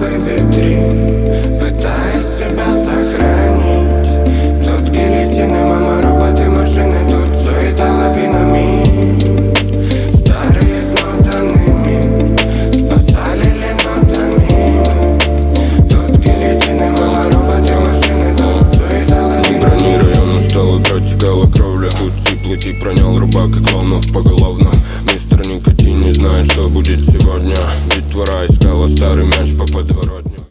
новый витрин, пытаясь себя сохранить. Тут гильотины, мама, роботы, машины, тут суета лавинами. Старые смотанными спасали ленотами мы. Тут гильотины, мама, роботы, машины, тут суета лавинами. Брони район устал, протекала кровля. Тут плыти пронял рубак и клоунов поголовно. Мистер Никотин не знает, что будет сегодня. Детвора искала старый мяч по подворотне.